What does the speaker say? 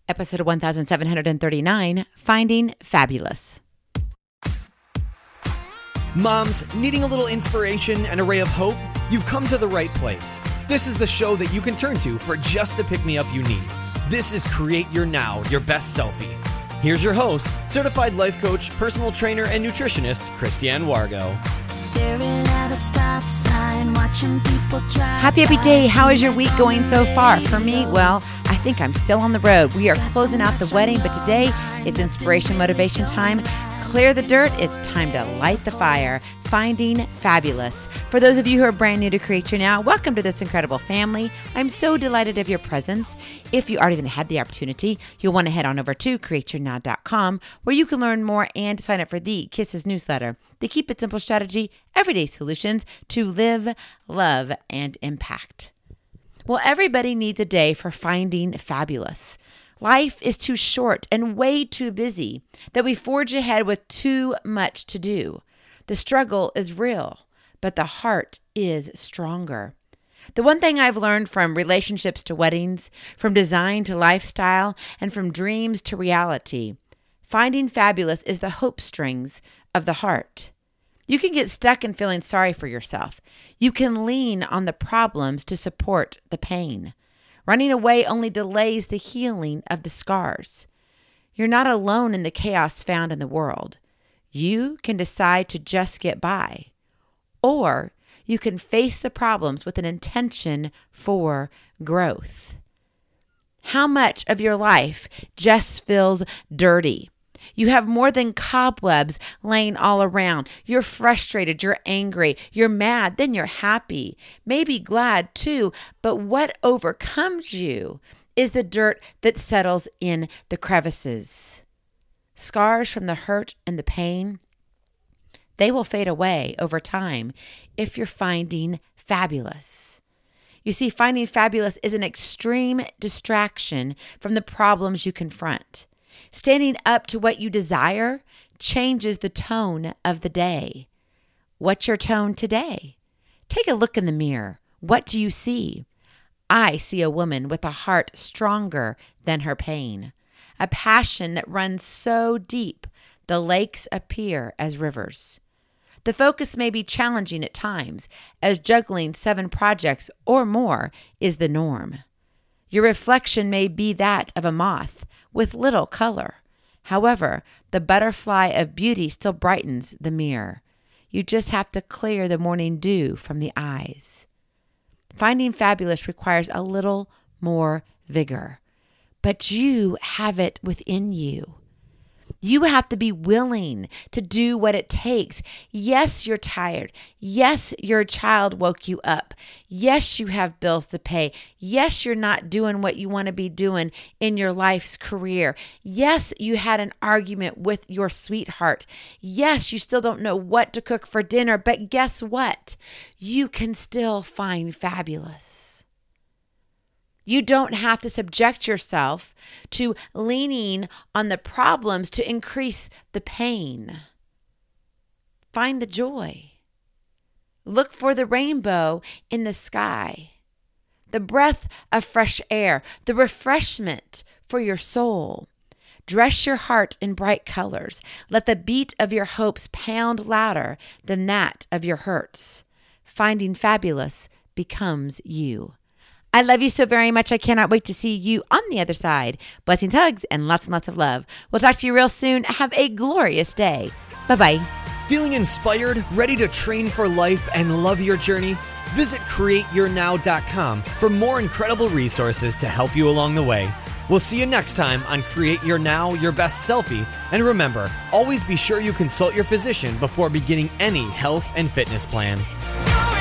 Episode 1739, Finding Fabulous. Moms, needing a little inspiration and a ray of hope? You've come to the right place. This is the show that you can turn to for just the pick-me-up you need. This is Create Your Now, Your Best Selfie. Here's your host, certified life coach, personal trainer, and nutritionist, Christiane Wargo. Staring at a stop sign, watching people drive. Happy day. How is your week going so far? For me, well, I think I'm still on the road. We are closing out the wedding, but today it's inspiration, motivation time. Clear the dirt. It's time to light the fire. Finding Fabulous. For those of you who are brand new to Create Your Now, welcome to this incredible family. I'm so delighted of your presence. If you already even had the opportunity, you'll want to head on over to createyournow.com where you can learn more and sign up for the Kisses newsletter, the Keep It Simple strategy, everyday solutions to live, love, and impact. Well, everybody needs a day for finding fabulous. Life is too short and way too busy that we forge ahead with too much to do. The struggle is real, but the heart is stronger. The one thing I've learned from relationships to weddings, from design to lifestyle, and from dreams to reality, finding fabulous is the hope strings of the heart. You can get stuck in feeling sorry for yourself. You can lean on the problems to support the pain. Running away only delays the healing of the scars. You're not alone in the chaos found in the world. You can decide to just get by, or you can face the problems with an intention for growth. How much of your life just feels dirty? You have more than cobwebs laying all around. You're frustrated, you're angry, you're mad, then you're happy, maybe glad too, but what overcomes you is the dirt that settles in the crevices. Scars from the hurt and the pain, they will fade away over time if you're finding fabulous. You see, finding fabulous is an extreme distraction from the problems you confront. Standing up to what you desire changes the tone of the day. What's your tone today? Take a look in the mirror. What do you see? I see a woman with a heart stronger than her pain. A passion that runs so deep, the lakes appear as rivers. The focus may be challenging at times, as juggling 7 projects or more is the norm. Your reflection may be that of a moth with little color. However, the butterfly of beauty still brightens the mirror. You just have to clear the morning dew from the eyes. Finding fabulous requires a little more vigor. But you have it within you. You have to be willing to do what it takes. Yes, you're tired. Yes, your child woke you up. Yes, you have bills to pay. Yes, you're not doing what you want to be doing in your life's career. Yes, you had an argument with your sweetheart. Yes, you still don't know what to cook for dinner, but guess what? You can still find fabulous. You don't have to subject yourself to leaning on the problems to increase the pain. Find the joy. Look for the rainbow in the sky, the breath of fresh air, the refreshment for your soul. Dress your heart in bright colors. Let the beat of your hopes pound louder than that of your hurts. Finding fabulous becomes you. I love you so very much. I cannot wait to see you on the other side. Blessings, hugs, and lots of love. We'll talk to you real soon. Have a glorious day. Bye-bye. Feeling inspired, ready to train for life and love your journey? Visit createyournow.com for more incredible resources to help you along the way. We'll see you next time on Create Your Now, Your Best Selfie. And remember, always be sure you consult your physician before beginning any health and fitness plan.